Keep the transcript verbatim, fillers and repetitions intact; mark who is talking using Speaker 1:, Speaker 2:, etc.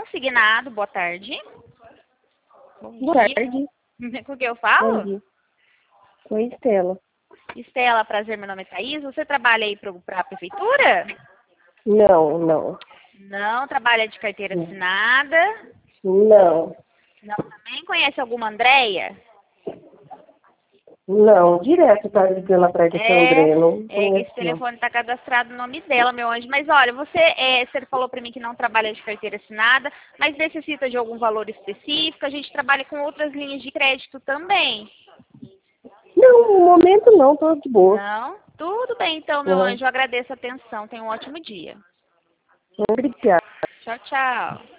Speaker 1: consignado. Boa tarde. Bom
Speaker 2: Boa
Speaker 1: dia.
Speaker 2: tarde.
Speaker 1: Com quem eu
Speaker 2: Bom
Speaker 1: falo?
Speaker 2: dia. Oi, Estela.
Speaker 1: Estela, prazer, meu nome é Thaís. Você trabalha aí para a prefeitura?
Speaker 2: Não, não.
Speaker 1: Não, trabalha de carteira
Speaker 2: Não.
Speaker 1: assinada.
Speaker 2: Não.
Speaker 1: Não, também conhece alguma Andréia?
Speaker 2: Não. Direto tá ligando atrás dessa
Speaker 1: É,
Speaker 2: André. Não
Speaker 1: é que
Speaker 2: conheço,
Speaker 1: esse
Speaker 2: não.
Speaker 1: telefone está cadastrado no nome dela, meu anjo. Mas olha, você, é, você falou para mim que não trabalha de carteira assinada, mas necessita de algum valor específico. A gente trabalha com outras linhas de crédito também.
Speaker 2: Não, no momento não. Tô de boa.
Speaker 1: Não? Tudo bem, então, meu
Speaker 2: Não.
Speaker 1: anjo. Eu agradeço a atenção. Tenha um ótimo dia.
Speaker 2: Obrigada.
Speaker 1: Tchau, tchau.